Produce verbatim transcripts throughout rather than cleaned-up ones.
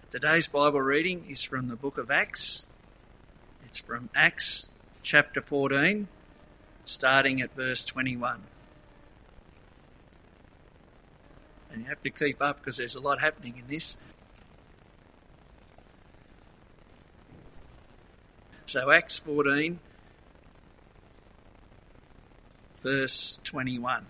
Today's Bible reading is from the book of Acts. It's from Acts chapter fourteen, starting at verse twenty-one. And you have to keep up because there's a lot happening in this. So Acts fourteen, verse twenty-one.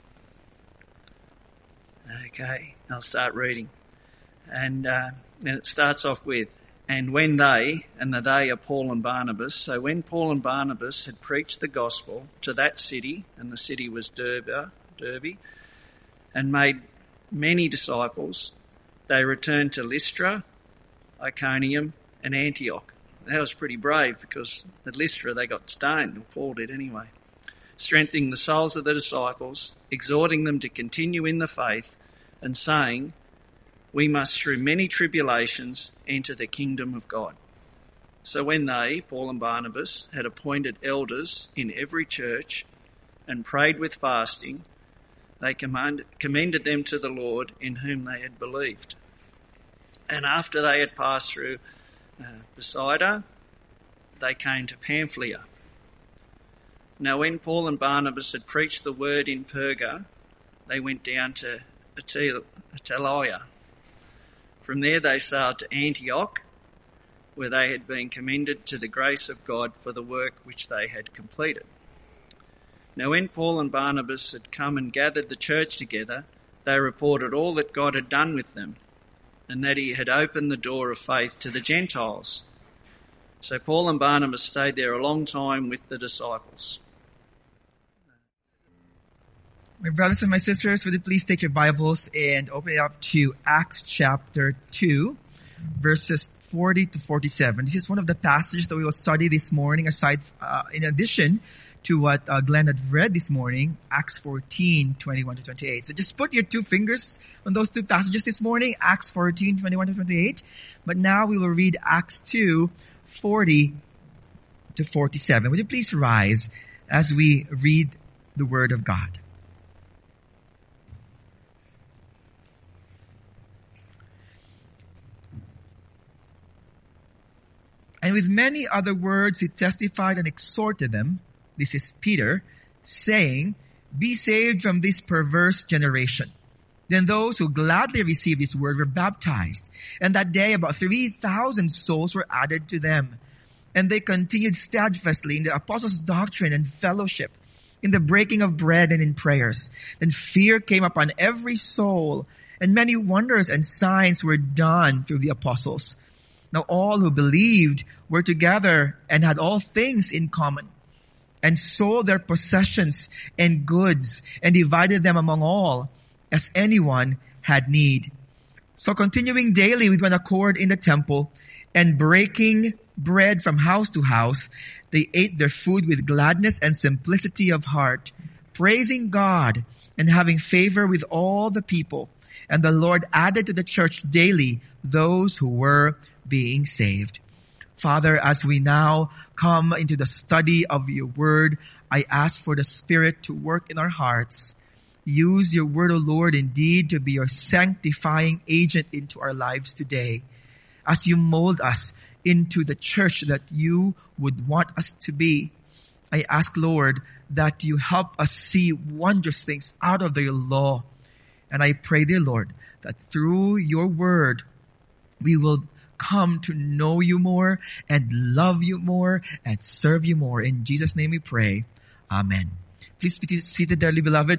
Okay, I'll start reading. And, uh, and it starts off with, and when they, and the they are Paul and Barnabas, so when Paul and Barnabas had preached the gospel to that city, and the city was Derbe, Derbe, and made many disciples, they returned to Lystra, Iconium, and Antioch. That was pretty brave because at Lystra they got stoned, or Paul did anyway. Strengthening the souls of the disciples, exhorting them to continue in the faith, and saying, we must through many tribulations enter the kingdom of God. So when they, Paul and Barnabas, had appointed elders in every church and prayed with fasting, they command, commended them to the Lord in whom they had believed. And after they had passed through uh, Pisidia, they came to Pamphylia. Now when Paul and Barnabas had preached the word in Perga, they went down to Attalia. From there they sailed to Antioch, where they had been commended to the grace of God for the work which they had completed. Now when Paul and Barnabas had come and gathered the church together, they reported all that God had done with them, and that he had opened the door of faith to the Gentiles. So Paul and Barnabas stayed there a long time with the disciples. My brothers and my sisters, would you please take your Bibles and open it up to Acts chapter two, verses forty to forty-seven. This is one of the passages that we will study this morning, aside, uh, in addition to what uh, Glenn had read this morning, Acts fourteen, twenty-one to twenty-eight. So just put your two fingers on those two passages this morning, Acts fourteen, twenty-one to twenty-eight. But now we will read Acts two, forty to forty-seven. Would you please rise as we read the Word of God? And with many other words he testified and exhorted them, this is Peter, saying, be saved from this perverse generation. Then those who gladly received his word were baptized. And that day about three thousand souls were added to them. And they continued steadfastly in the apostles' doctrine and fellowship, in the breaking of bread and in prayers. Then fear came upon every soul, and many wonders and signs were done through the apostles. Now all who believed were together and had all things in common, and sold their possessions and goods, and divided them among all, as anyone had need. So continuing daily with one accord in the temple, and breaking bread from house to house, they ate their food with gladness and simplicity of heart, praising God and having favor with all the people. And the Lord added to the church daily those who were being saved. Father, as we now come into the study of your word, I ask for the Spirit to work in our hearts. Use your word, O Lord, indeed to be your sanctifying agent into our lives today. As you mold us into the church that you would want us to be, I ask, Lord, that you help us see wondrous things out of your law. And I pray, dear Lord, that through your word, we will come to know you more and love you more and serve you more. In Jesus' name we pray. Amen. Please be seated, dearly beloved.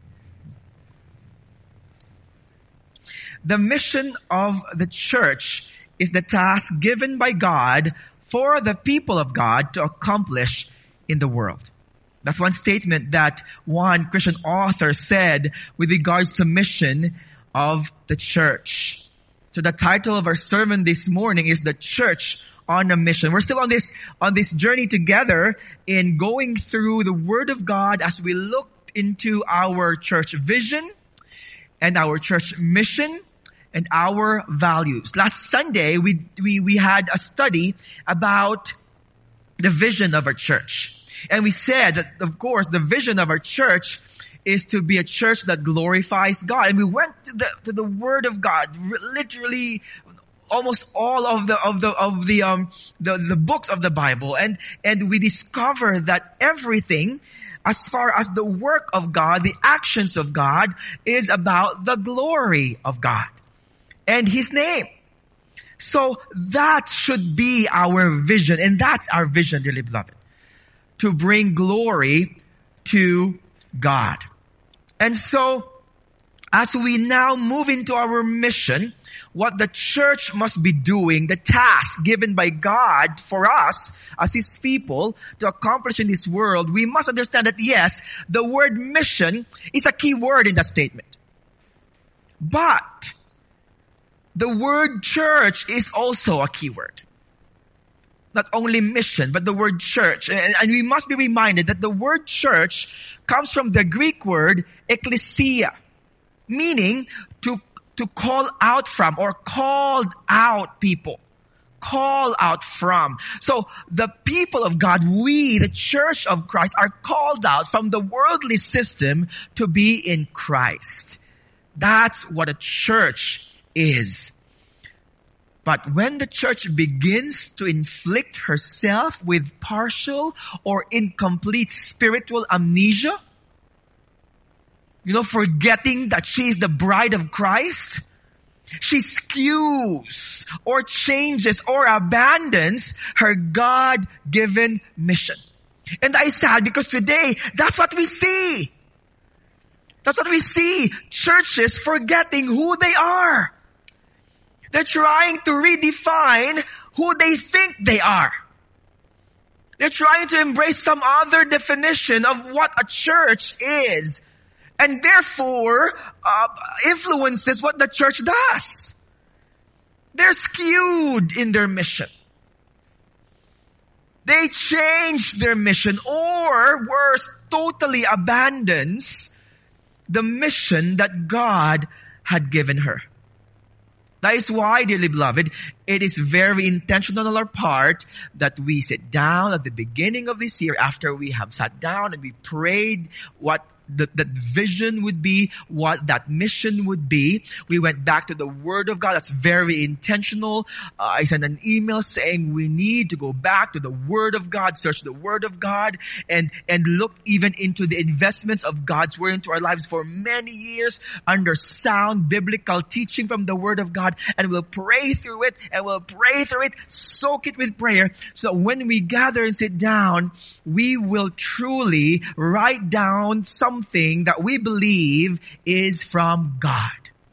The mission of the church is the task given by God for the people of God to accomplish in the world. That's one statement that one Christian author said with regards to mission of the church. So the title of our sermon this morning is The Church on a Mission. We're still on this, on this journey together in going through the Word of God as we look into our church vision and our church mission and our values. Last Sunday, we, we, we had a study about the vision of our church. And we said that, of course, the vision of our church is to be a church that glorifies God. And we went to the, to the Word of God, literally almost all of the of the of the um the, the books of the Bible, and and we discover that everything as far as the work of God, the actions of God, is about the glory of God and His name. So that should be our vision, and that's our vision, dearly beloved, to bring glory to God. And so, as we now move into our mission, what the church must be doing, the task given by God for us as His people to accomplish in this world, we must understand that yes, the word mission is a key word in that statement. But the word church is also a key word. Not only mission, but the word church. And, and we must be reminded that the word church comes from the Greek word ekklesia, meaning to to call out from, or called out people. Call out from. So the people of God, we, the church of Christ, are called out from the worldly system to be in Christ. That's what a church is. But when the church begins to inflict herself with partial or incomplete spiritual amnesia, you know, forgetting that she is the bride of Christ, she skews or changes or abandons her God-given mission. And that is sad, because today, that's what we see. That's what we see. Churches forgetting who they are. They're trying to redefine who they think they are. They're trying to embrace some other definition of what a church is. And therefore, uh, influences what the church does. They're skewed in their mission. They change their mission, or worse, totally abandons the mission that God had given her. That is why, dearly beloved, it is very intentional on our part that we sit down at the beginning of this year, after we have sat down and we prayed what that, that vision would be, what that mission would be. We went back to the Word of God. That's very intentional. Uh, I sent an email saying we need to go back to the Word of God, search the Word of God, and, and look even into the investments of God's Word into our lives for many years under sound biblical teaching from the Word of God. And we'll pray through it, and we'll pray through it, soak it with prayer, so when we gather and sit down, we will truly write down something that we believe is from God.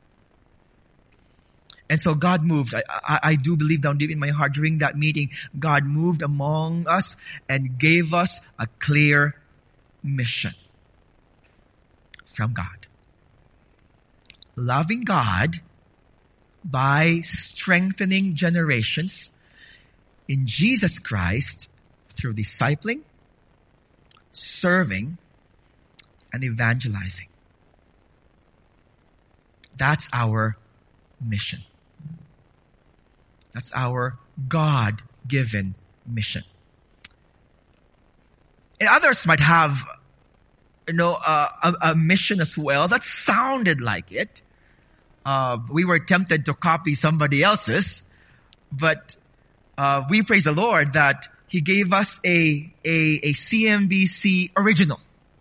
And so God moved. I, I, I do believe down deep in my heart, during that meeting, God moved among us and gave us a clear mission from God. Loving God by strengthening generations in Jesus Christ through discipling, serving, and evangelizing. That's our mission. That's our God-given mission. And others might have, you know, uh, a, a mission as well that sounded like it. Uh, we were tempted to copy somebody else's, but uh, we praise the Lord that He gave us a, a, a C M B C original.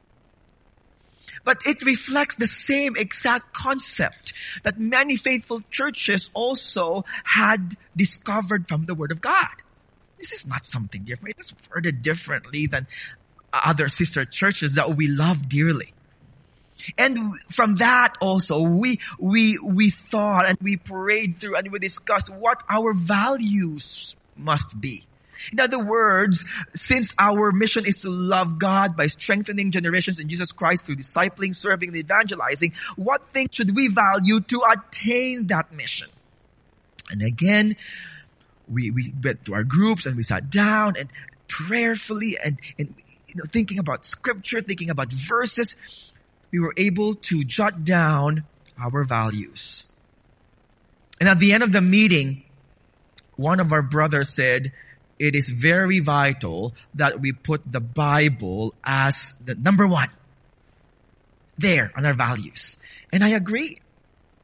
But it reflects the same exact concept that many faithful churches also had discovered from the Word of God. This is not something different. It is worded differently than other sister churches that we love dearly. And from that also, we, we, we thought and we prayed through and we discussed what our values must be. In other words, since our mission is to love God by strengthening generations in Jesus Christ through discipling, serving, and evangelizing, what things should we value to attain that mission? And again, we, we went to our groups and we sat down and prayerfully and, and you know, thinking about scripture, thinking about verses, we were able to jot down our values. And at the end of the meeting, one of our brothers said, it is very vital that we put the Bible as the number one there on our values. And I agree.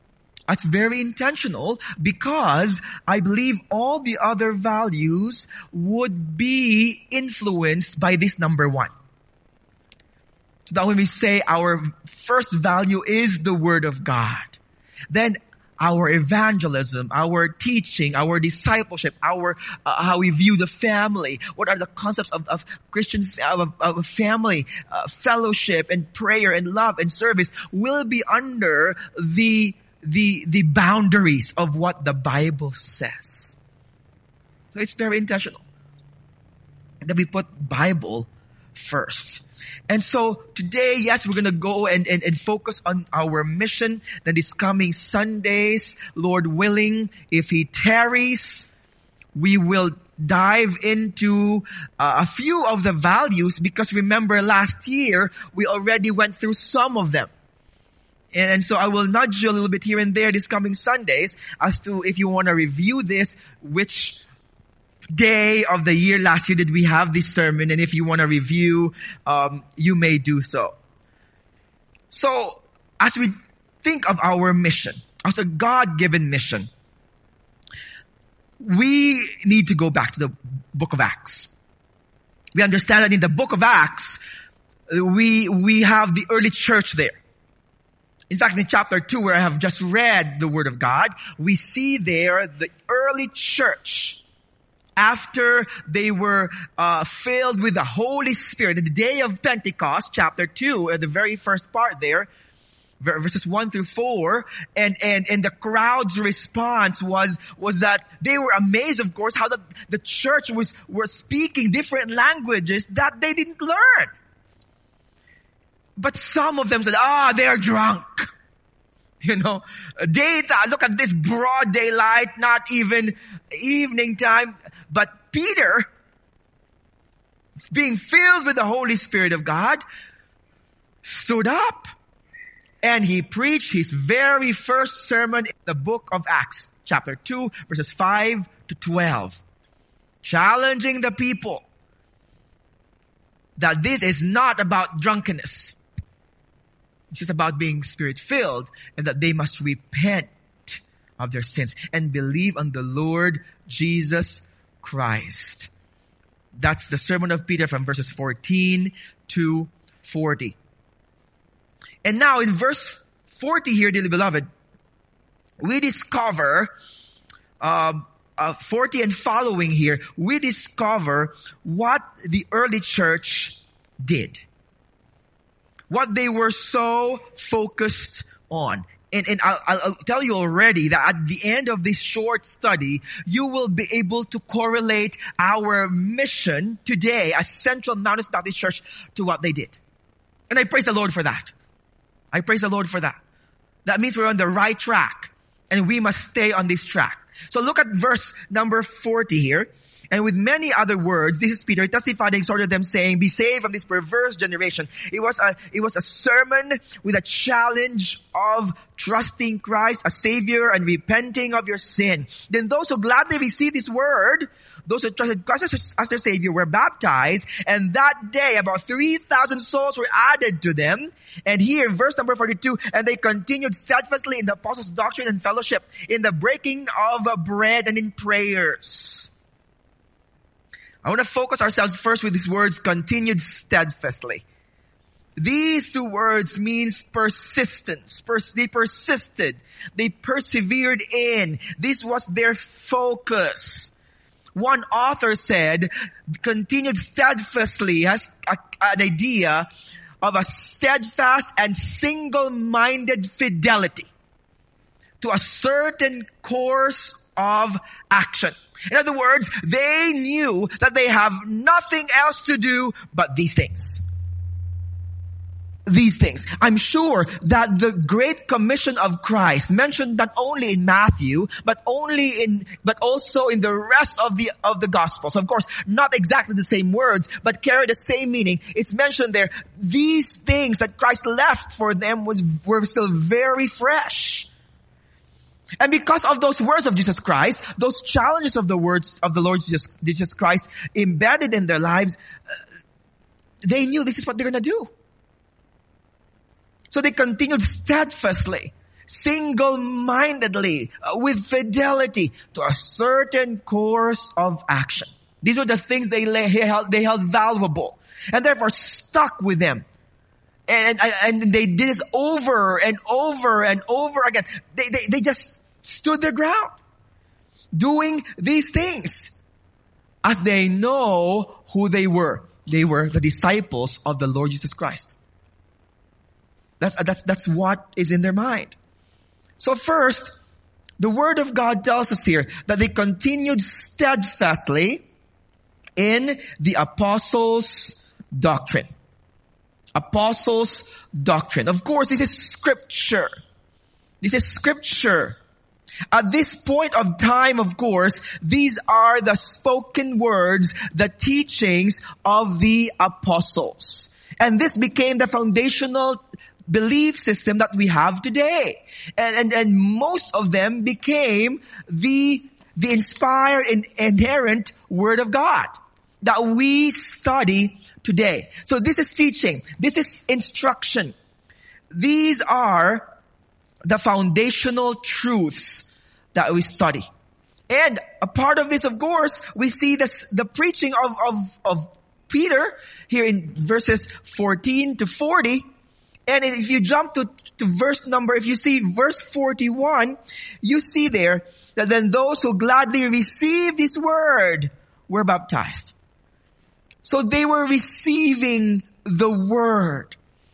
It's very intentional because I believe all the other values would be influenced by this number one. So that when we say our first value is the Word of God, then our evangelism, our teaching, our discipleship, our uh, how we view the family, what are the concepts of, of Christian of, of family, uh, fellowship and prayer and love and service will be under the the the boundaries of what the Bible says. So it's very intentional that we put Bible first. And so today, yes, we're going to go and, and, and focus on our mission that is coming Sundays, Lord willing. If He tarries, we will dive into uh, a few of the values, because remember last year, we already went through some of them. And, and so I will nudge you a little bit here and there this coming Sundays as to if you want to review this, which day of the year last year did we have this sermon, and if you want to review, um, you may do so. So, as we think of our mission, as a God-given mission, we need to go back to the book of Acts. We understand that in the book of Acts, we, we have the early church there. In fact, in chapter two, where I have just read the Word of God, we see there the early church, after they were uh, filled with the Holy Spirit, the day of Pentecost, chapter two, uh, the very first part there, verses one through four, and, and, and the crowd's response was, was that they were amazed, of course, how the, the church was, were speaking different languages that they didn't learn. But some of them said, ah, they're drunk. You know, daytime, look at this broad daylight, not even evening time. But Peter, being filled with the Holy Spirit of God, stood up and he preached his very first sermon in the book of Acts, chapter two, verses five to twelve, challenging the people that this is not about drunkenness. This is about being Spirit-filled, and that they must repent of their sins and believe on the Lord Jesus Christ. That's the sermon of Peter from verses fourteen to forty. And now in verse forty here, dearly beloved, we discover, uh, uh, forty and following here, we discover what the early church did. What they were so focused on. And, and I'll, I'll tell you already that at the end of this short study, you will be able to correlate our mission today as Central Mountain Baptist Church to what they did. And I praise the Lord for that. I praise the Lord for that. That means we're on the right track. And we must stay on this track. So look at verse number forty here. And with many other words, this is Peter, testified and exhorted them, saying, be saved from this perverse generation. It was a, it was a sermon with a challenge of trusting Christ as Savior and repenting of your sin. Then those who gladly received this word, those who trusted Christ as, as their Savior, were baptized. And that day, about three thousand souls were added to them. And here, verse number forty-two, and they continued steadfastly in the apostles' doctrine and fellowship, in the breaking of bread and in prayers. I want to focus ourselves first with these words, continued steadfastly. These two words means persistence. Pers- they persisted. They persevered in. This was their focus. One author said, continued steadfastly has a, an idea of a steadfast and single-minded fidelity to a certain course of action. In other words, they knew that they have nothing else to do but these things. These things. I'm sure that the Great Commission of Christ, mentioned not only in Matthew, but only in, but also in the rest of the, of the Gospels. Of course, not exactly the same words, but carry the same meaning. It's mentioned there. These things that Christ left for them was, were still very fresh. And because of those words of Jesus Christ, those challenges of the words of the Lord Jesus, Jesus Christ embedded in their lives, uh, they knew this is what they're going to do. So they continued steadfastly. single-mindedly, uh, with fidelity to a certain course of action. These were the things they, lay, they, held, they held valuable and therefore stuck with them. And, and, and they did this over and over and over again. They, they, they just stood their ground doing these things as they know who they were. They were the disciples of the Lord Jesus Christ. That's, that's, that's what is in their mind. So first, the Word of God tells us here that they continued steadfastly in the apostles' doctrine. Apostles' doctrine. Of course, this is scripture. This is scripture. At this point of time, of course, these are the spoken words, the teachings of the apostles. And this became the foundational belief system that we have today. And, and, and most of them became the, the inspired and inherent Word of God that we study today. So this is teaching. This is instruction. These are the foundational truths that we study. And a part of this, of course, we see this, the preaching of, of, of Peter here in verses fourteen to forty. And if you jump to, to verse number, if you see verse forty-one, you see there that then those who gladly received His word were baptized. So they were receiving the word.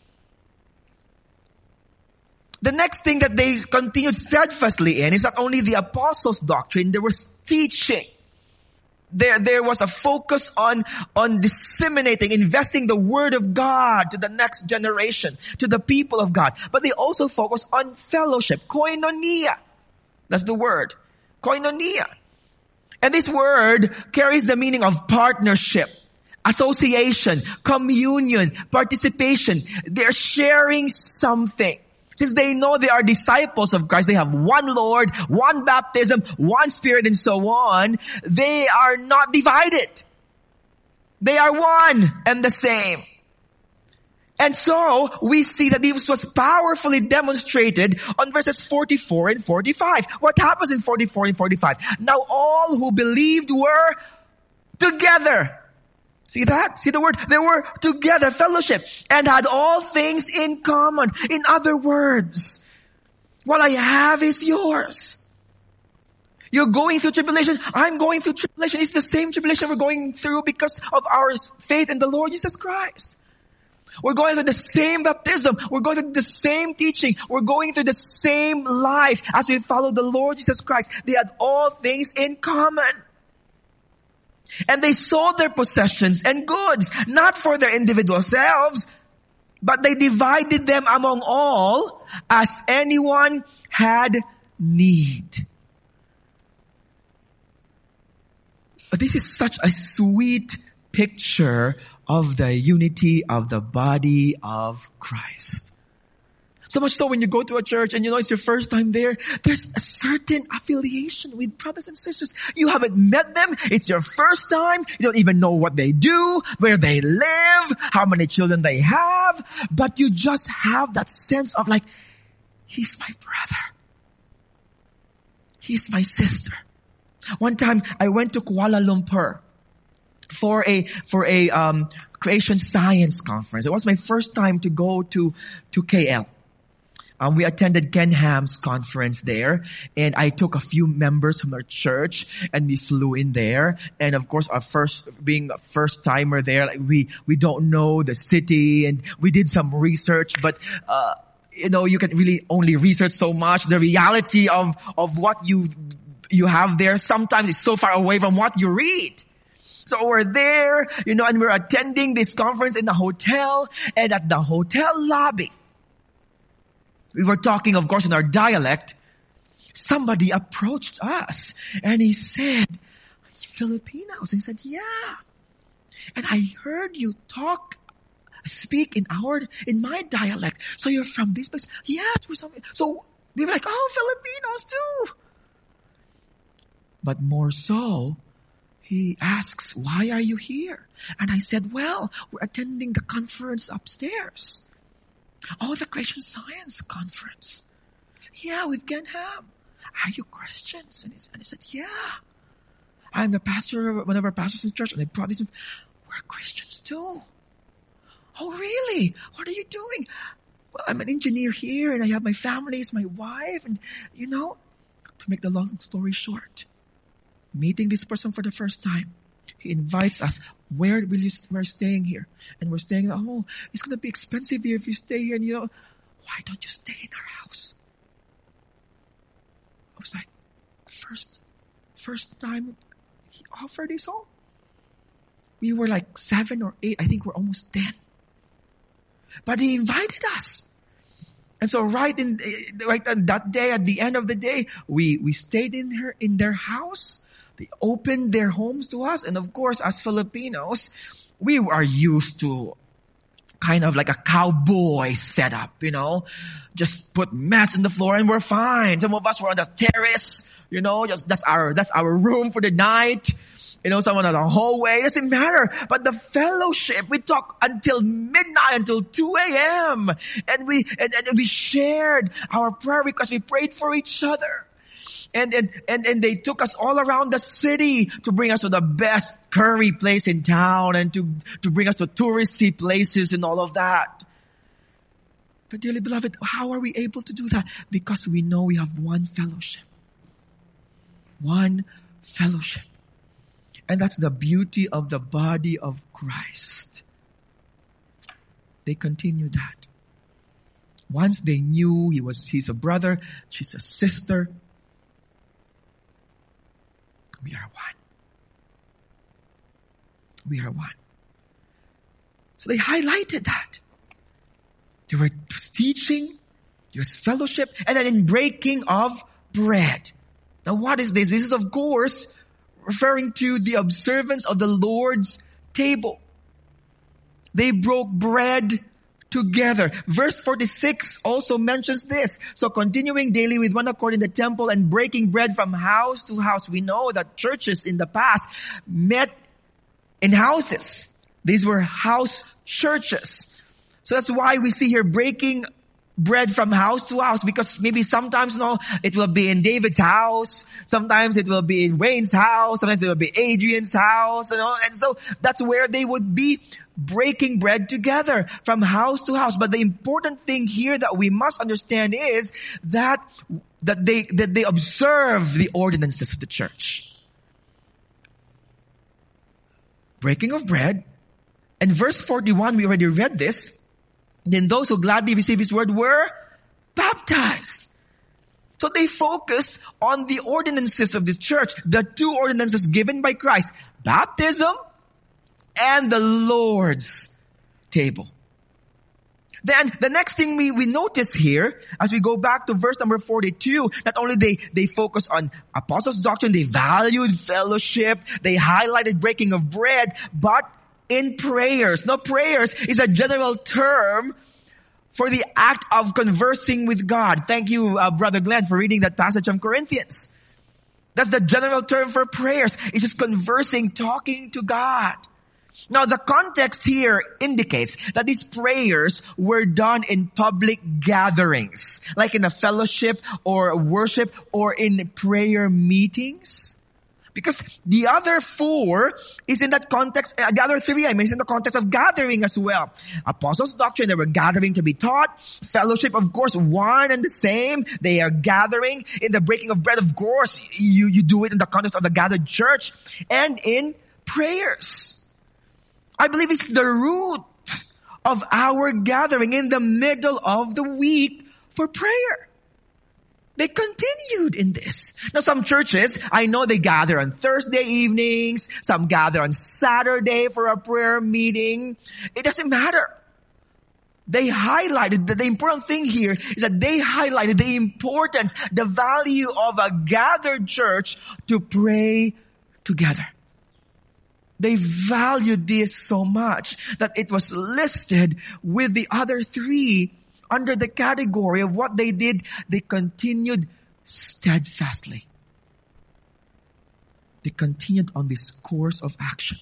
The next thing that they continued steadfastly in is not only the apostles' doctrine, there was teaching. There, there was a focus on, on disseminating, investing the Word of God to the next generation, to the people of God. But they also focused on fellowship, koinonia. That's the word, koinonia. And this word carries the meaning of partnership, association, communion, participation. They're sharing something. Since they know they are disciples of Christ, they have one Lord, one baptism, one Spirit, and so on. They are not divided. They are one and the same. And so, we see that this was powerfully demonstrated on verses forty-four and forty-five. What happens in forty-four and forty-five? Now all who believed were together. See that? See the word? They were together, fellowship, and had all things in common. In other words, what I have is yours. You're going through tribulation. I'm going through tribulation. It's the same tribulation we're going through because of our faith in the Lord Jesus Christ. We're going through the same baptism. We're going through the same teaching. We're going through the same life as we follow the Lord Jesus Christ. They had all things in common. And they sold their possessions and goods, not for their individual selves, but they divided them among all as anyone had need. This is such a sweet picture of the unity of the body of Christ. So much so when you go to a church and you know it's your first time there, there's a certain affiliation with brothers and sisters. You haven't met them. It's your first time. You don't even know what they do, where they live, how many children they have. But you just have that sense of like, he's my brother. He's my sister. One time I went to Kuala Lumpur for a, for a, um, creation science conference. It was my first time to go to, to K L. Um, we attended Ken Ham's conference there, and I took a few members from our church, and we flew in there. And of course, our first, being a first timer there, like we, we don't know the city, and we did some research, but, uh, you know, you can really only research so much. The reality of, of what you, you have there sometimes is so far away from what you read. So we're there, you know, and we're attending this conference in the hotel, and at the hotel lobby, we were talking, of course, in our dialect. Somebody approached us and he said, Filipinos? And he said, yeah. And I heard you talk, speak in our, in my dialect. So you're from this place? Yes, we're from, so we were like, oh, Filipinos too. But more so, he asks, why are you here? And I said, well, we're attending the conference upstairs. Oh, the Creation Science Conference. Yeah, with Ken Ham. Are you Christians? And he, and he said, yeah. I'm the pastor of one of our pastors in church, and I brought these. We're Christians too. Oh, really? What are you doing? Well, I'm an engineer here, and I have my family, it's my wife, and, you know, to make the long story short, meeting this person for the first time, he invites us. Where will you? We're staying here, and we're staying. Oh, it's gonna be expensive here if you stay here. And you know, why don't you stay in our house? I was like, first, first time he offered his home. We were like seven or eight. I think we're almost ten. But he invited us. And so right in right on that day, at the end of the day, we, we stayed in her in their house. They opened their homes to us. And of course, as Filipinos, we are used to kind of like a cowboy setup, you know. Just put mats on the floor and we're fine. Some of us were on the terrace, you know, just that's our that's our room for the night. You know, someone on the hallway, it doesn't matter. But the fellowship, we talk until midnight, until two a.m. And we, and, and we shared our prayer requests. We prayed for each other. And, and, and, and they took us all around the city to bring us to the best curry place in town and to, to bring us to touristy places and all of that. But dearly beloved, how are we able to do that? Because we know we have one fellowship. One fellowship. And that's the beauty of the body of Christ. They continue that. Once they knew he was, he's a brother, she's a sister. We are one. We are one. So they highlighted that. There was teaching, there was fellowship, and then in breaking of bread. Now what is this? This is of course referring to the observance of the Lord's table. They broke bread together. Verse forty-six also mentions this. So continuing daily with one accord in the temple and breaking bread from house to house. We know that churches in the past met in houses. These were house churches. So that's why we see here breaking bread from house to house, because maybe sometimes, you know, it will be in David's house. Sometimes it will be in Wayne's house. Sometimes it will be Adrian's house, you know. And so that's where they would be breaking bread together from house to house. But the important thing here that we must understand is that, that they, that they observe the ordinances of the church. Breaking of bread. And verse forty-one, we already read this. Then those who gladly received his word were baptized. So they focused on the ordinances of the church, the two ordinances given by Christ, baptism and the Lord's table. Then the next thing we, we notice here, as we go back to verse number forty-two, not only they, they focus on apostles' doctrine, they valued fellowship, they highlighted breaking of bread, but in prayers. Now prayers is a general term for the act of conversing with God. Thank you, uh, Brother Glenn, for reading that passage from Corinthians. That's the general term for prayers. It's just conversing, talking to God. Now the context here indicates that these prayers were done in public gatherings, like in a fellowship or worship or in prayer meetings. Because the other four is in that context, uh, the other three, I mean, is in the context of gathering as well. Apostles' doctrine, they were gathering to be taught. Fellowship, of course, one and the same. They are gathering. In the breaking of bread, of course, you, you do it in the context of the gathered church. And in prayers. I believe it's the root of our gathering in the middle of the week for prayer. They continued in this. Now some churches, I know they gather on Thursday evenings. Some gather on Saturday for a prayer meeting. It doesn't matter. They highlighted, that the important thing here is that they highlighted the importance, the value of a gathered church to pray together. They valued this so much that it was listed with the other three under the category of what they did. They continued steadfastly. They continued on this course of action.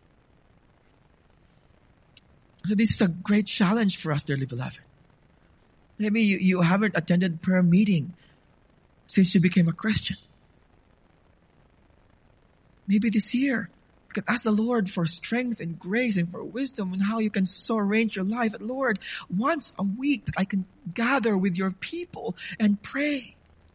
So this is a great challenge for us, dearly beloved. Maybe you, you haven't attended prayer meeting since you became a Christian. Maybe this year, you can ask the Lord for strength and grace and for wisdom and how you can so arrange your life. Lord, once a week that I can gather with your people and pray.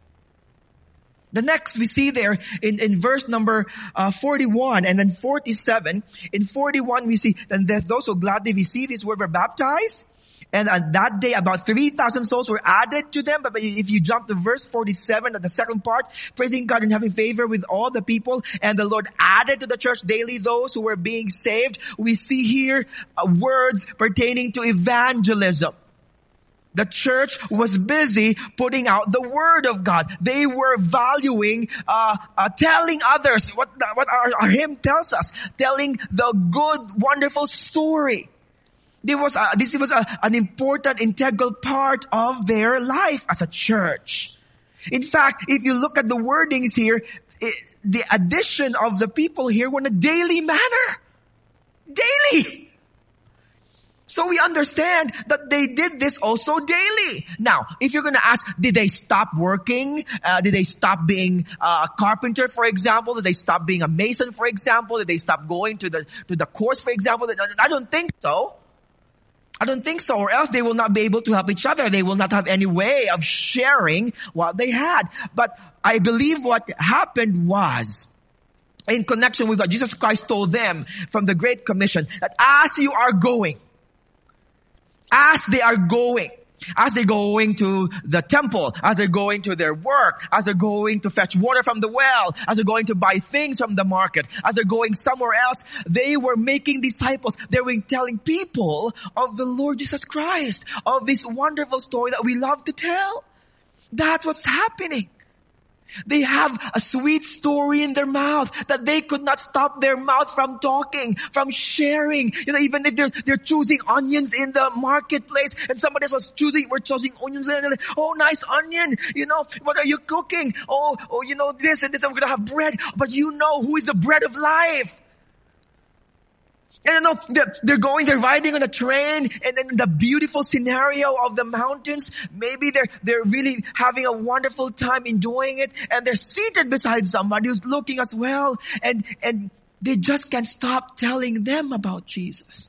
The next we see there in, in verse number uh, forty-one and then forty-seven. In forty-one we see that those who gladly received His word were baptized. And on that day, about three thousand souls were added to them. But if you jump to verse forty-seven, at the second part, praising God and having favor with all the people, and the Lord added to the church daily those who were being saved. We see here uh, words pertaining to evangelism. The church was busy putting out the word of God. They were valuing, uh, uh telling others what what our, our hymn tells us, telling the good, wonderful story. This was, a, this was a, an important, integral part of their life as a church. In fact, if you look at the wordings here, it, the addition of the people here were in a daily manner. Daily. So we understand that they did this also daily. Now, if you're going to ask, did they stop working? Uh, did they stop being a carpenter, for example? Did they stop being a mason, for example? Did they stop going to the to the course, for example? I don't think so. I don't think so, or else they will not be able to help each other. They will not have any way of sharing what they had. But I believe what happened was, in connection with what Jesus Christ told them from the Great Commission, that as you are going, as they are going, as they're going to the temple, as they're going to their work, as they're going to fetch water from the well, as they're going to buy things from the market, as they're going somewhere else, they were making disciples. They were telling people of the Lord Jesus Christ, of this wonderful story that we love to tell. That's what's happening. They have a sweet story in their mouth that they could not stop their mouth from talking, from sharing. You know, even if they're, they're choosing onions in the marketplace and somebody else was choosing, we're choosing onions and they're like, oh, nice onion. You know, what are you cooking? Oh, oh, you know, this and this, and we're going to have bread. But you know who is the bread of life. And you know, they're, they're going, they're riding on a train, and then the beautiful scenario of the mountains, maybe they're, they're really having a wonderful time enjoying it, and they're seated beside somebody who's looking as well, and, and they just can't stop telling them about Jesus.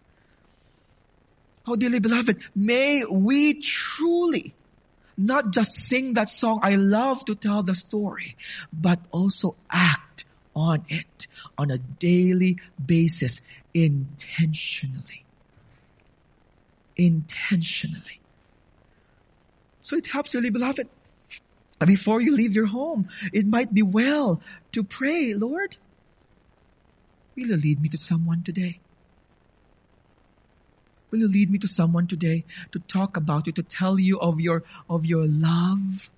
Oh, dearly beloved, may we truly not just sing that song, I love to tell the story, but also act on it on a daily basis, intentionally. Intentionally. So it helps, really, beloved. Before you leave your home, it might be well to pray, Lord, will you lead me to someone today? Will you lead me to someone today to talk about you, to tell you of your, of your love?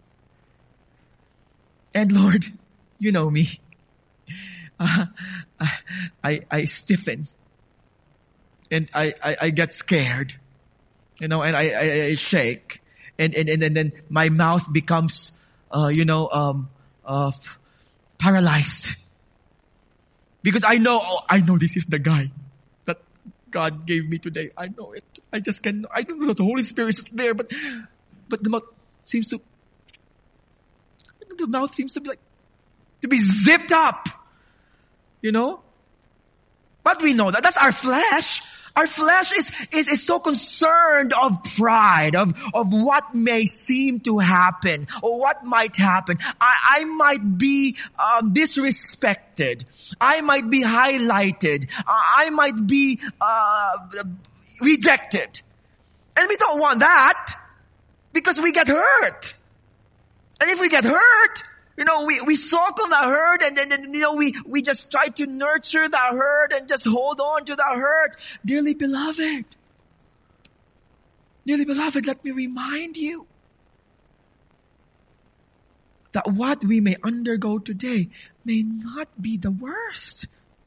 And Lord, you know me. Uh, I, I stiffen. And I, I, I get scared. You know, and I, I, I shake. And, and, and, and then my mouth becomes, uh, you know, um, uh, paralyzed. Because I know, oh, I know this is the guy that God gave me today. I know it. I just can, I don't know, the Holy Spirit is there, but, but the mouth seems to, the mouth seems to be like, to be zipped up. You know? But we know that. That's our flesh. Our flesh is, is, is so concerned of pride, of, of what may seem to happen, or what might happen. I, I might be um, disrespected. I might be highlighted. I might be uh, rejected. And we don't want that, because we get hurt. And if we get hurt, you know, we, we circle the hurt, and then, then, you know, we, we just try to nurture the hurt and just hold on to the hurt. Dearly beloved, dearly beloved, let me remind you that what we may undergo today may not be the worst.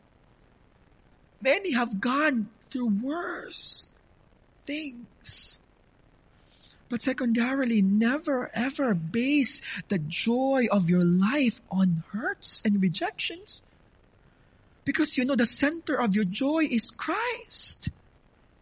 Many have gone through worse things. But secondarily, never ever base the joy of your life on hurts and rejections. Because you know the center of your joy is Christ.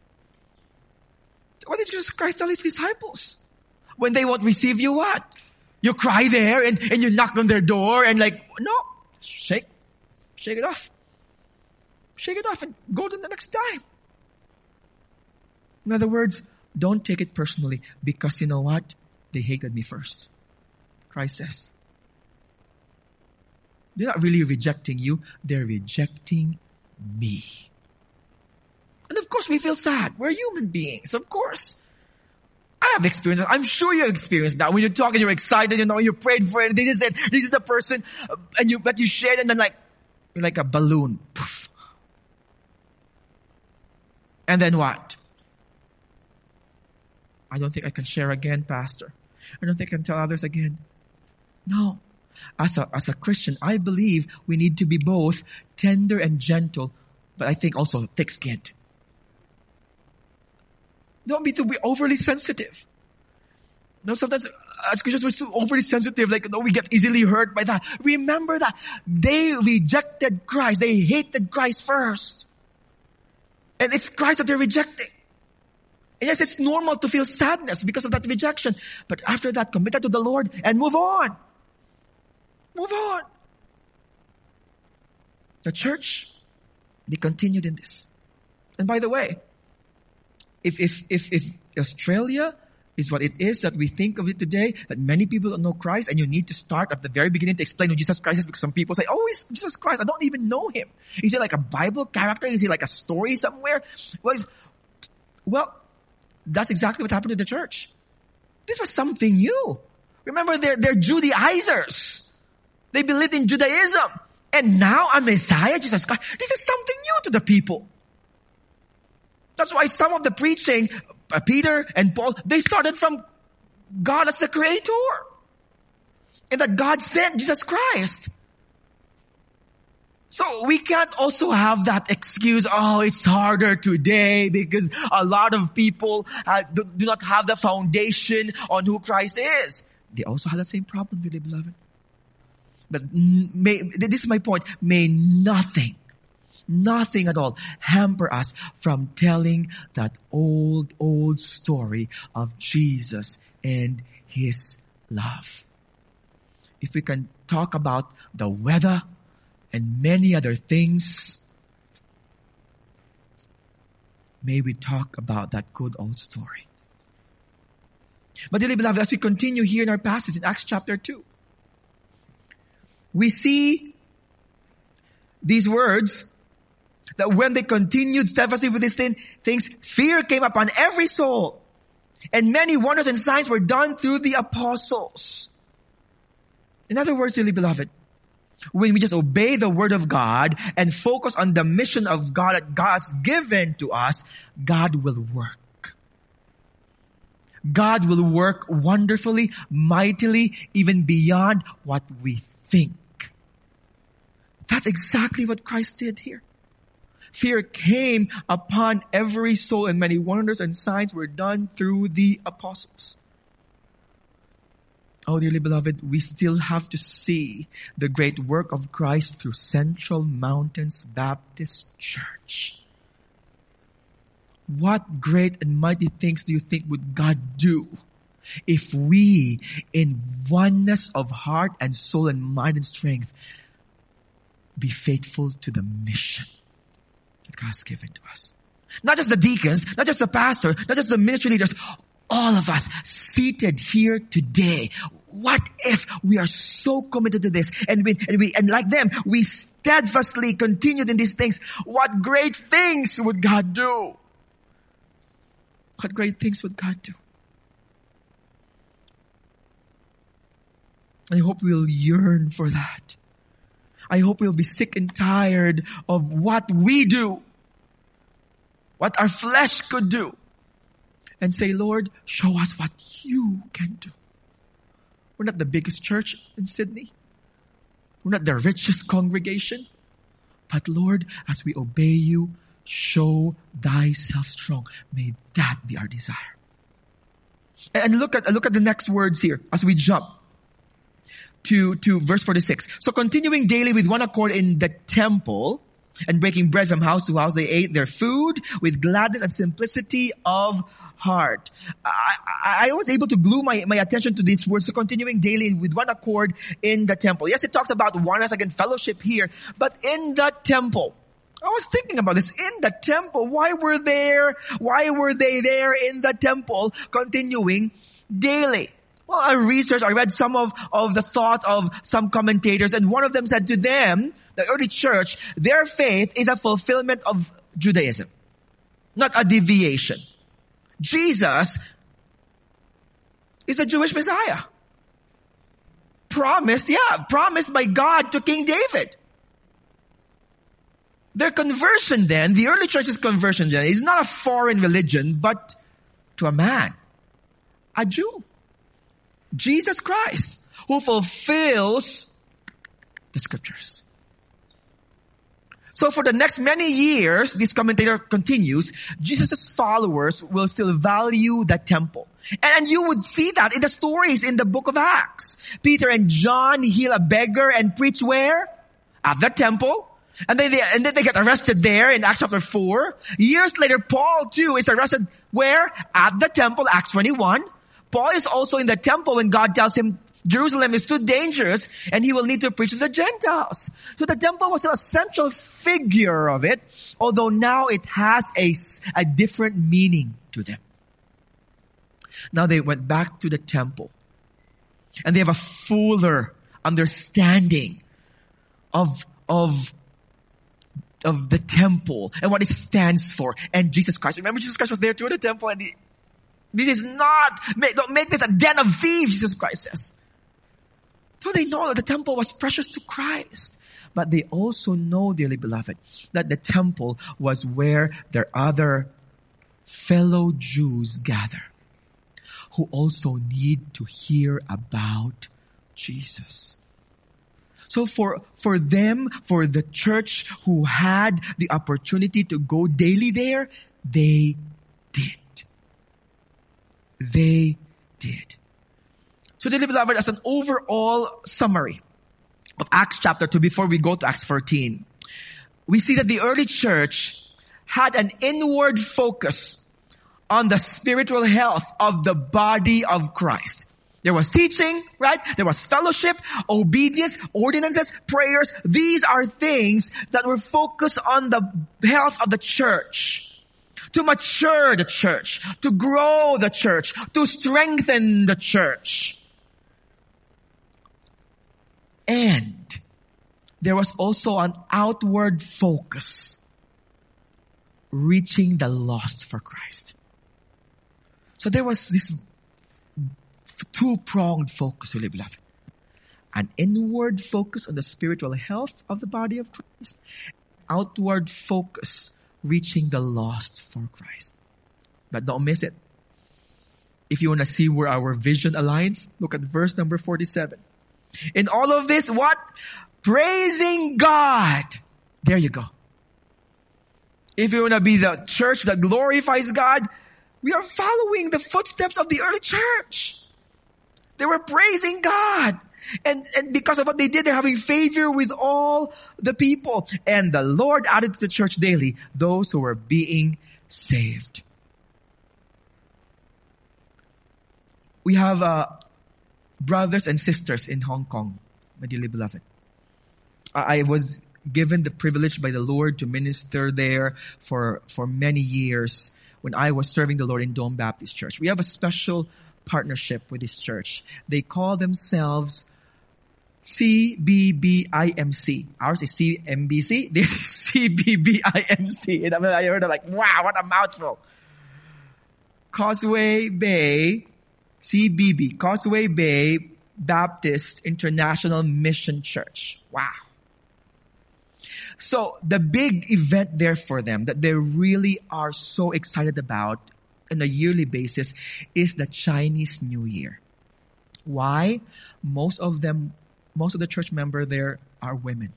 What did Jesus Christ tell his disciples? When they won't receive you, what? You cry there and, and you knock on their door and like, no, shake, shake it off. Shake it off and go to the next time. In other words, don't take it personally because you know what? They hated me first. Christ says. They're not really rejecting you. They're rejecting me. And of course we feel sad. We're human beings, of course. I have experienced that. I'm sure you experienced that. When you're talking, you're excited, you know, you prayed for it. This is it. This is the person. And you, but you shared and then like, you're like a balloon. Poof. And then what? I don't think I can share again, Pastor. I don't think I can tell others again. No. As a, as a Christian, I believe we need to be both tender and gentle, but I think also thick-skinned. Don't be to be overly sensitive. No, sometimes as Christians we're so overly sensitive, like, no, we get easily hurt by that. Remember that they rejected Christ. They hated Christ first. And it's Christ that they're rejecting. And yes, it's normal to feel sadness because of that rejection. But after that, commit that to the Lord and move on. Move on. The church, they continued in this. And by the way, if if if if Australia is what it is that we think of it today, that many people don't know Christ, and you need to start at the very beginning to explain who Jesus Christ is, because some people say, oh, he's Jesus Christ, I don't even know him. Is he like a Bible character? Is he like a story somewhere? Well, he's, well, that's exactly what happened to the church. This was something new. Remember, they're, they're Judaizers. They believed in Judaism. And now a Messiah, Jesus Christ, this is something new to the people. That's why some of the preaching, uh, Peter and Paul, they started from God as the creator. And that God sent Jesus Christ. So we can't also have that excuse, oh, it's harder today because a lot of people uh, do, do not have the foundation on who Christ is. They also have the same problem, really, beloved. But may, this is my point. May nothing, nothing at all hamper us from telling that old, old story of Jesus and his love. If we can talk about the weather and many other things, may we talk about that good old story. But dearly beloved, as we continue here in our passage in Acts chapter two, we see these words that when they continued steadfastly with these things, fear came upon every soul, and many wonders and signs were done through the apostles. In other words, dearly beloved, when we just obey the word of God and focus on the mission of God that God has given to us, God will work. God will work wonderfully, mightily, even beyond what we think. That's exactly what Christ did here. Fear came upon every soul, and many wonders and signs were done through the apostles. Oh, dearly beloved, we still have to see the great work of Christ through Central Mountains Baptist Church. What great and mighty things do you think would God do if we, in oneness of heart and soul and mind and strength, be faithful to the mission that God has given to us? Not just the deacons, not just the pastor, not just the ministry leaders, all of us seated here today. What if we are so committed to this and we, and we, and like them, we steadfastly continued in these things? What great things would God do? What great things would God do? I hope we'll yearn for that. I hope we'll be sick and tired of what we do, what our flesh could do, and say, Lord, show us what you can do. We're not the biggest church in Sydney. We're not the richest congregation. But Lord, as we obey you, show thyself strong. May that be our desire. And look at, look at the next words here as we jump to, to verse forty-six. So continuing daily with one accord in the temple and breaking bread from house to house, they ate their food with gladness and simplicity of heart. I, I, I was able to glue my, my attention to these words, to continuing daily with one accord in the temple. Yes, it talks about oneness, again, fellowship here, but in the temple. I was thinking about this. In the temple, why were there, why were they there in the temple continuing daily? Well, I researched, I read some of, of the thoughts of some commentators, and one of them said to them, the early church, their faith is a fulfillment of Judaism, not a deviation. Jesus is the Jewish Messiah. Promised, yeah, promised by God to King David. Their conversion then, the early church's conversion then, is not a foreign religion, but to a man, a Jew. Jesus Christ, who fulfills the scriptures. So for the next many years, this commentator continues, Jesus' followers will still value the temple. And you would see that in the stories in the book of Acts. Peter and John heal a beggar and preach where? At the temple. And then they, and then they get arrested there in Acts chapter four. Years later, Paul too is arrested where? At the temple, Acts twenty-one. Paul is also in the temple when God tells him Jerusalem is too dangerous and he will need to preach to the Gentiles. So the temple was a central figure of it, although now it has a, a different meaning to them. Now they went back to the temple and they have a fuller understanding of, of, of the temple and what it stands for and Jesus Christ. Remember, Jesus Christ was there too at the temple, and he, this is not, don't make this a den of thieves, Jesus Christ says. So they know that the temple was precious to Christ. But they also know, dearly beloved, that the temple was where their other fellow Jews gather, who also need to hear about Jesus. So for, for them, for the church who had the opportunity to go daily there, they did. They did. So, dearly beloved, as an overall summary of Acts chapter two, before we go to Acts fourteen, we see that the early church had an inward focus on the spiritual health of the body of Christ. There was teaching, right? There was fellowship, obedience, ordinances, prayers. These are things that were focused on the health of the church. To mature the church, to grow the church, to strengthen the church. And there was also an outward focus, reaching the lost for Christ. So there was this two-pronged focus, really beloved. An inward focus on the spiritual health of the body of Christ. Outward focus, reaching the lost for Christ. But don't miss it. If you want to see where our vision aligns, look at verse number forty-seven. In all of this, what? Praising God. There you go. If you want to be the church that glorifies God, we are following the footsteps of the early church. They were praising God. And, and because of what they did, they're having favor with all the people. And the Lord added to the church daily those who were being saved. We have uh, brothers and sisters in Hong Kong, my dearly beloved. I was given the privilege by the Lord to minister there for, for many years when I was serving the Lord in Dome Baptist Church. We have a special partnership with this church. They call themselves C B B I M C. Ours is C M B C. This is C B B I M C. And I heard it like, wow, what a mouthful. Causeway Bay, C B B, Causeway Bay Baptist International Mission Church. Wow. So the big event there for them that they really are so excited about on a yearly basis is the Chinese New Year. Why? Most of them, most of the church members there are women.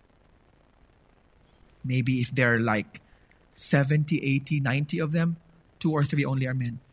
Maybe if there are like seventy, eighty, ninety of them, two or three only are men.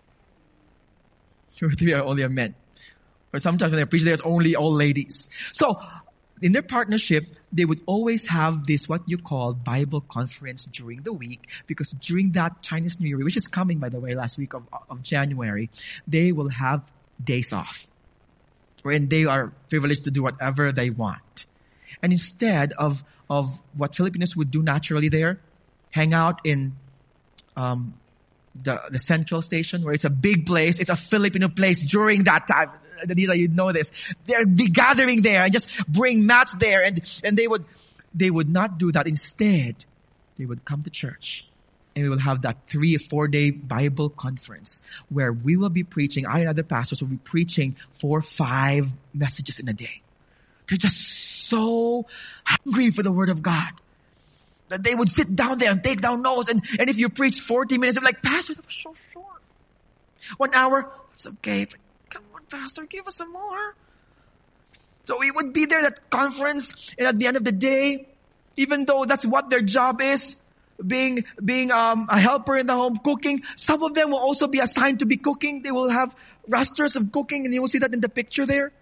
Two or three are only are men. Or sometimes when they preach, there's only all ladies. So in their partnership, they would always have this, what you call Bible conference during the week, because during that Chinese New Year, which is coming, by the way, last week of, of January, they will have days off, wherein they are privileged to do whatever they want. And instead of, of what Filipinos would do naturally there, hang out in um, the, the central station, where it's a big place, it's a Filipino place during that time. Danila, you know this. They'd be gathering there and just bring mats there, and, and they would, they would not do that. Instead, they would come to church, and we will have that three or four day Bible conference where we will be preaching. I and other pastors will be preaching four, five messages in a day. They're just so hungry for the Word of God that they would sit down there and take down notes. And, and if you preach forty minutes, I'm like, Pastor, that was so short. One hour, it's okay. But come on, Pastor, give us some more. So we would be there at that conference, and at the end of the day, even though that's what their job is, being being um, a helper in the home, cooking, some of them will also be assigned to be cooking. They will have rosters of cooking, and you will see that in the picture there.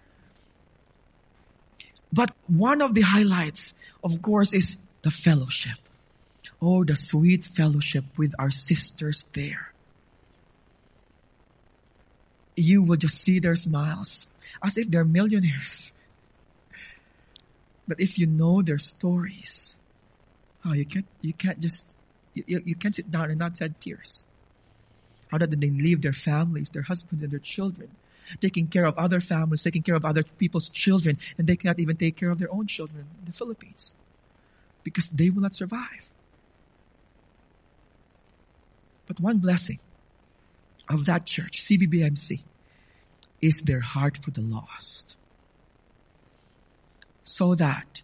But one of the highlights, of course, is the fellowship. Oh, the sweet fellowship with our sisters there. You will just see their smiles as if they're millionaires. But if you know their stories, oh, you can't, you can't just, you, you can't sit down and not shed tears. How did they leave their families, their husbands and their children, taking care of other families, taking care of other people's children, and they cannot even take care of their own children in the Philippines because they will not survive. But one blessing of that church, C B B M C, is their heart for the lost. So that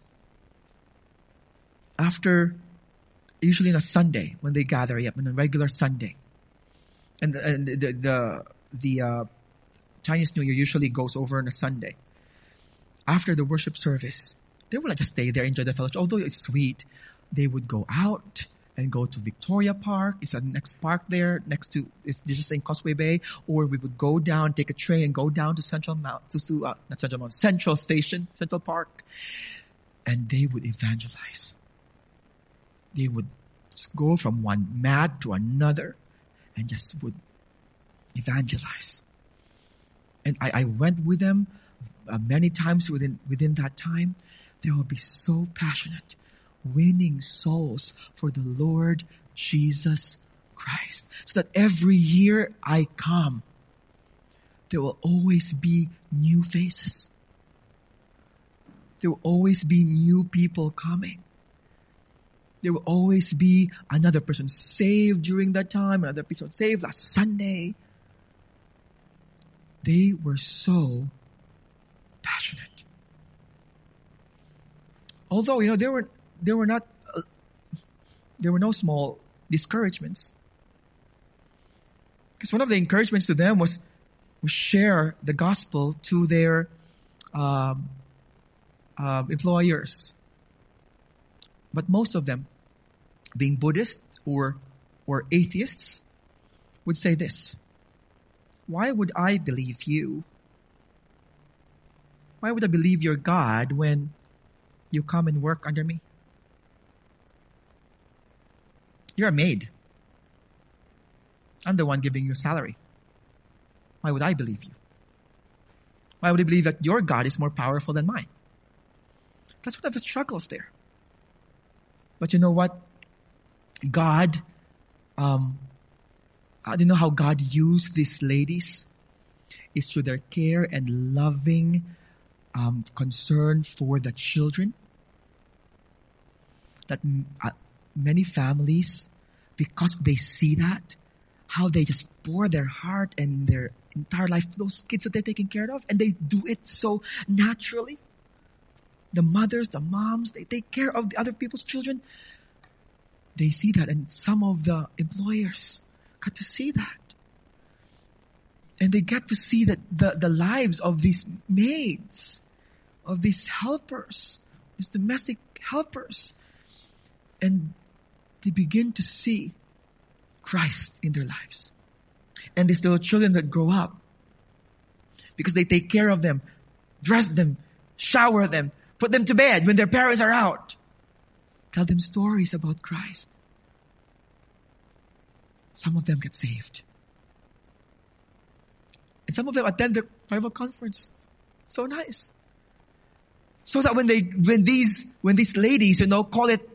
after, usually on a Sunday, when they gather, yep, on a regular Sunday, and, and the the the uh, Chinese New Year usually goes over on a Sunday. After the worship service, they will not just stay there, enjoy the fellowship. Although it's sweet, they would go out and go to Victoria Park. It's the next park there, next to, it's just in Causeway Bay. Or we would go down, take a train and go down to Central Mount, to, to uh, not Central Mount, Central Station, Central Park. And they would evangelize. They would just go from one mat to another and just would evangelize. And I, I went with them uh, many times within within that time. They will be so passionate, winning souls for the Lord Jesus Christ. So that every year I come, there will always be new faces. There will always be new people coming. There will always be another person saved during that time, another person saved last Sunday. They were so passionate. Although, you know, there were there were not uh, there were no small discouragements. Because one of the encouragements to them was, was share the gospel to their um, uh, employers. But most of them, being Buddhists or or atheists, would say this: why would I believe you? Why would I believe your God when you come and work under me? You're a maid. I'm the one giving you salary. Why would I believe you? Why would I believe that your God is more powerful than mine? That's one of the struggles there. But you know what? God, um, I don't know how God used these ladies. It's through their care and loving um, concern for the children. That uh, many families, because they see that, how they just pour their heart and their entire life to those kids that they're taking care of, and they do it so naturally. The mothers, the moms, they take care of the other people's children. They see that, and some of the employers got to see that. And they get to see that the, the lives of these maids, of these helpers, these domestic helpers. And they begin to see Christ in their lives. And these little children that grow up, because they take care of them, dress them, shower them, put Put them to bed when their parents are out. Tell them stories about Christ. Some of them get saved. And some of them attend the Bible conference. So nice. So that when they, when these, when these ladies, you know, call it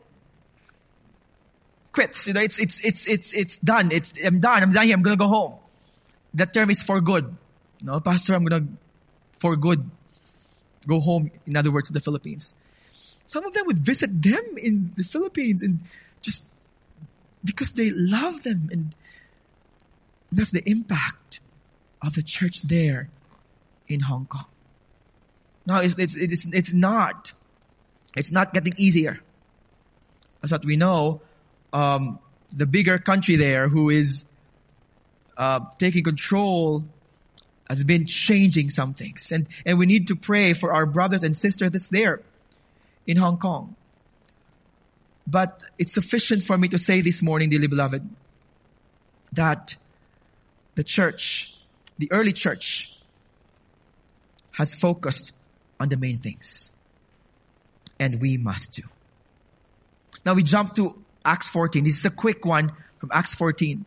quits, you know, it's, it's, it's, it's, it's done. It's, I'm done. I'm done here. I'm going to go home. That term is for good. No, Pastor, I'm going to, for good, go home, in other words, to the Philippines. Some of them would visit them in the Philippines and just because they love them, and that's the impact of the church there in Hong Kong. Now, it's, it's, it's, it's not, it's not getting easier. As what we know, um, the bigger country there who is uh, taking control has been changing some things. And, and we need to pray for our brothers and sisters that's there in Hong Kong. But it's sufficient for me to say this morning, dearly beloved, that the church, the early church, has focused on the main things. And we must too. Now we jump to Acts fourteen. This is a quick one from Acts fourteen.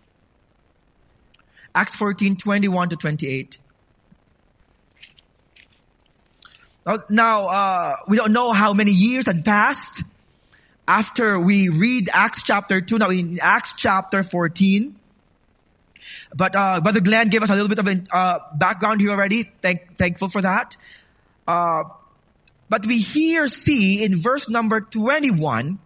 Acts fourteen, twenty-one to twenty-eight. Now, now uh, we don't know how many years had passed after we read Acts chapter two. Now in Acts chapter fourteen. But uh, Brother Glenn gave us a little bit of a uh, background here already. Thank, thankful for that. Uh, but we here see in verse number twenty-one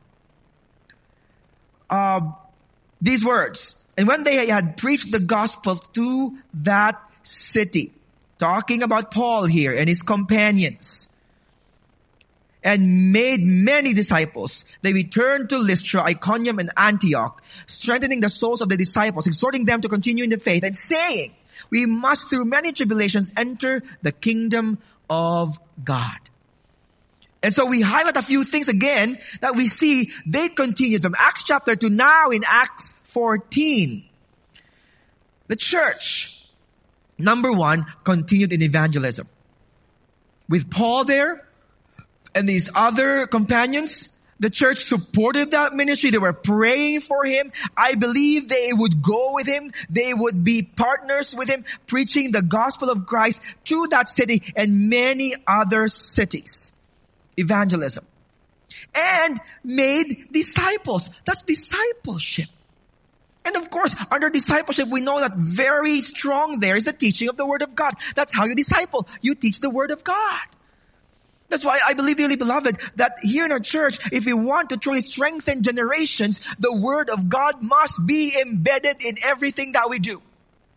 uh, these words. And when they had preached the gospel to that city, talking about Paul here and his companions, and made many disciples, they returned to Lystra, Iconium, and Antioch, strengthening the souls of the disciples, exhorting them to continue in the faith, and saying, we must through many tribulations enter the kingdom of God. And so we highlight a few things again that we see they continued from Acts chapter two, now in Acts fourteen. The church, number one, continued in evangelism. With Paul there and these other companions, the church supported that ministry. They were praying for him. I believe they would go with him. They would be partners with him, preaching the gospel of Christ to that city and many other cities. Evangelism. And made disciples. That's discipleship. And of course, under discipleship, we know that very strong there is the teaching of the Word of God. That's how you disciple. You teach the Word of God. That's why I believe, dearly beloved, that here in our church, if we want to truly strengthen generations, the Word of God must be embedded in everything that we do.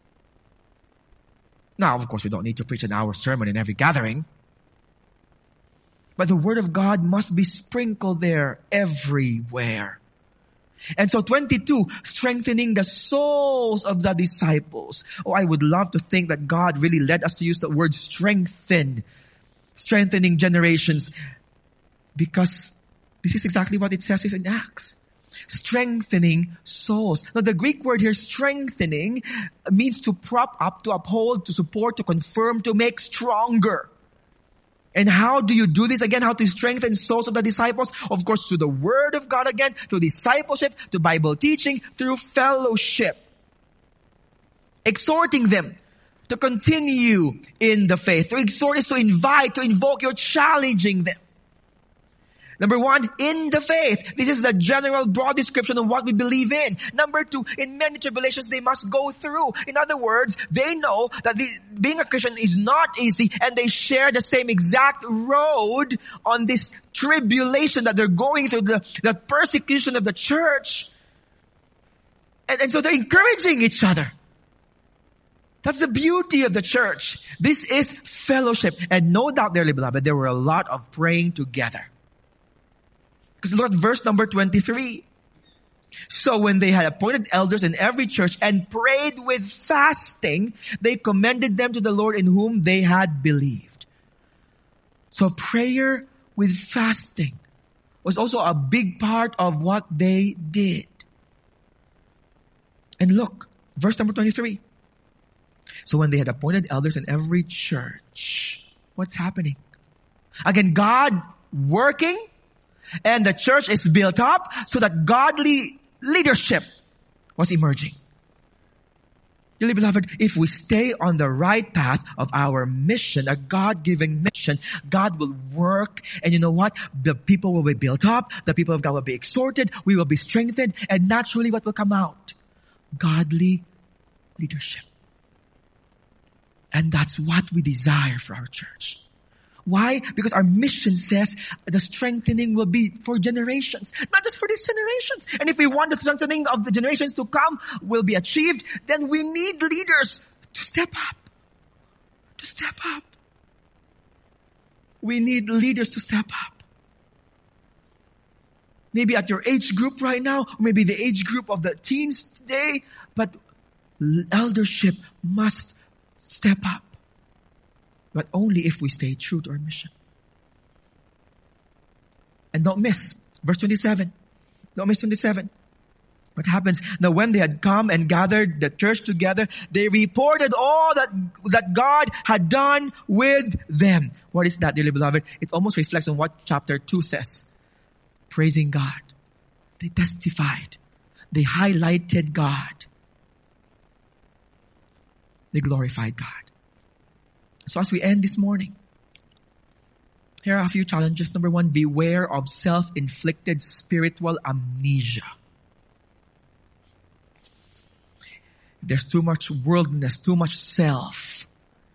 Now, of course, we don't need to preach an hour sermon in every gathering. But the Word of God must be sprinkled there everywhere. And so twenty-two, strengthening the souls of the disciples. Oh, I would love to think that God really led us to use the word strengthen. Strengthening generations. Because this is exactly what it says in Acts. Strengthening souls. Now the Greek word here, strengthening, means to prop up, to uphold, to support, to confirm, to make stronger. And how do you do this again? How to strengthen souls of the disciples? Of course, through the Word of God again, through discipleship, through Bible teaching, through fellowship. Exhorting them to continue in the faith. To exhort is to invite, to invoke. You're challenging them. Number one, in the faith. This is the general broad description of what we believe in. Number two, in many tribulations they must go through. In other words, they know that the, being a Christian is not easy, and they share the same exact road on this tribulation that they're going through, the, the persecution of the church. And, and so they're encouraging each other. That's the beauty of the church. This is fellowship. And no doubt, dearly beloved, there were a lot of praying together. Because look at verse number twenty-three. So when they had appointed elders in every church and prayed with fasting, they commended them to the Lord in whom they had believed. So prayer with fasting was also a big part of what they did. And look, verse number twenty-three. So when they had appointed elders in every church, what's happening? Again, God working, and the church is built up so that godly leadership was emerging. Dearly beloved, if we stay on the right path of our mission, a God-given mission, God will work, and you know what? The people will be built up, the people of God will be exhorted, we will be strengthened, and naturally what will come out? Godly leadership. And that's what we desire for our church. Why? Because our mission says the strengthening will be for generations, not just for these generations. And if we want the strengthening of the generations to come will be achieved, then we need leaders to step up. To step up. We need leaders to step up. Maybe at your age group right now, or maybe the age group of the teens today, but eldership must step up. But only if we stay true to our mission. And don't miss verse twenty-seven. Don't miss twenty-seven. What happens? Now when they had come and gathered the church together, they reported all that, that God had done with them. What is that, dearly beloved? It almost reflects on what chapter two says. Praising God. They testified. They highlighted God. They glorified God. So as we end this morning, here are a few challenges. Number one, beware of self-inflicted spiritual amnesia. There's too much worldliness, too much self.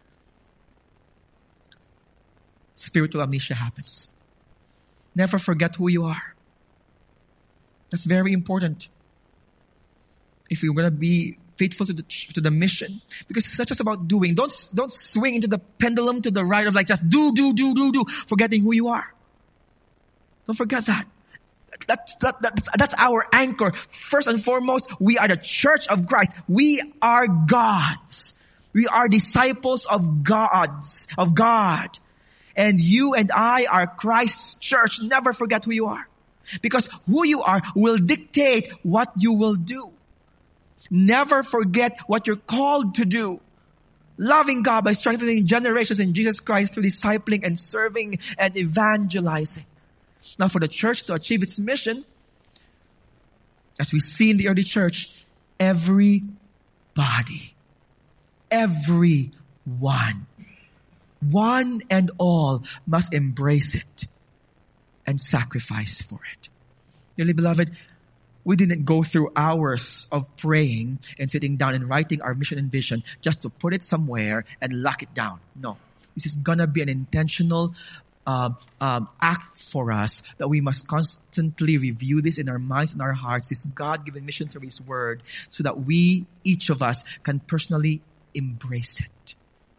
Spiritual amnesia happens. Never forget who you are. That's very important. If you're going to be faithful to the to the mission, because it's not just about doing. Don't don't swing into the pendulum to the right of like just do do do do do, forgetting who you are. Don't forget that. That's that, that's that's our anchor. First and foremost, we are the church of Christ. We are God's. We are disciples of God's of God, and you and I are Christ's church. Never forget who you are, because who you are will dictate what you will do. Never forget what you're called to do. Loving God by strengthening generations in Jesus Christ through discipling and serving and evangelizing. Now for the church to achieve its mission, as we see in the early church, every body, every one, one and all must embrace it and sacrifice for it. Dearly beloved, we didn't go through hours of praying and sitting down and writing our mission and vision just to put it somewhere and lock it down. No. This is gonna be an intentional uh, um, act for us that we must constantly review this in our minds and our hearts, this God-given mission through His Word, so that we, each of us, can personally embrace it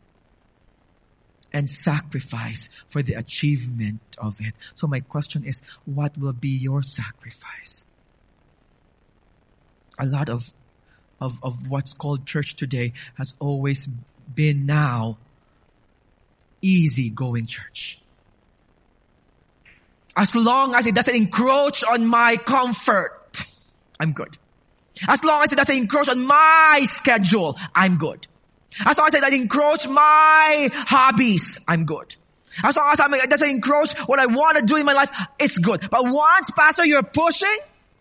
and sacrifice for the achievement of it. So my question is, what will be your sacrifice? A lot of, of, of what's called church today has always been now easy-going church. As long as it doesn't encroach on my comfort, I'm good. As long as it doesn't encroach on my schedule, I'm good. As long as it doesn't encroach my hobbies, I'm good. As long as it doesn't encroach what I want to do in my life, it's good. But once, Pastor, you're pushing,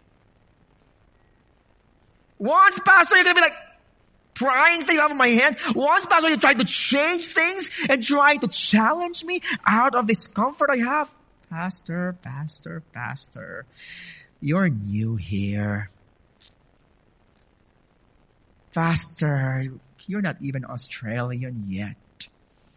Once, Pastor, you're going to be like prying things out of my hand. Once, Pastor, you're trying to change things and trying to challenge me out of this comfort I have. Pastor, Pastor, Pastor, you're new here. Pastor, you're not even Australian yet.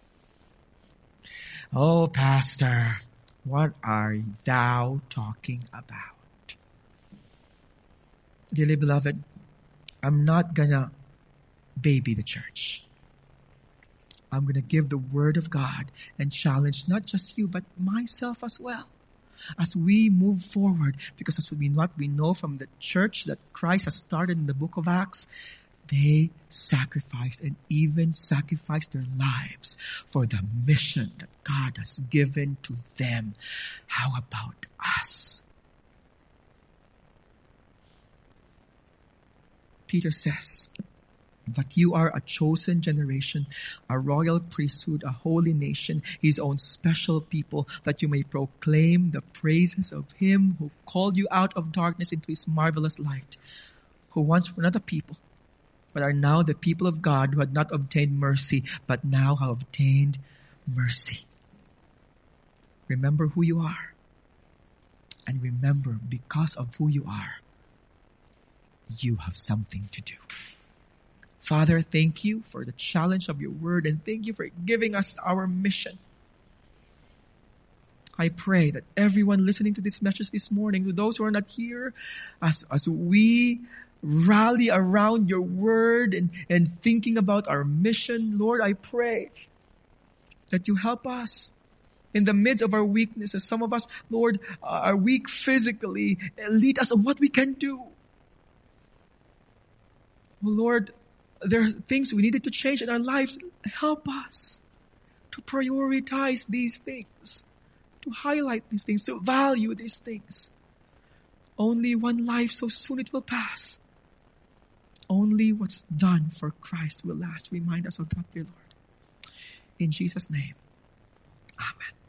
Oh, Pastor, what are thou talking about? Dearly beloved, I'm not gonna baby the church. I'm gonna give the Word of God and challenge not just you, but myself as well. As we move forward, because as we what we know from the church that Christ has started in the book of Acts, they sacrificed and even sacrificed their lives for the mission that God has given to them. How about us? Peter says, But you are a chosen generation, a royal priesthood, a holy nation, His own special people, that you may proclaim the praises of Him who called you out of darkness into His marvelous light, who once were not a people, but are now the people of God, who had not obtained mercy, but now have obtained mercy. Remember who you are. And remember, because of who you are, you have something to do. Father, thank you for the challenge of your word, and thank you for giving us our mission. I pray that everyone listening to this message this morning, to those who are not here, as, as we rally around your word and, and thinking about our mission, Lord, I pray that you help us in the midst of our weaknesses. Some of us, Lord, are weak physically. Lead us on what we can do. Oh, Lord, there are things we needed to change in our lives. Help us to prioritize these things, to highlight these things, to value these things. Only one life, so soon it will pass. Only what's done for Christ will last. Remind us of that, dear Lord. In Jesus' name, amen.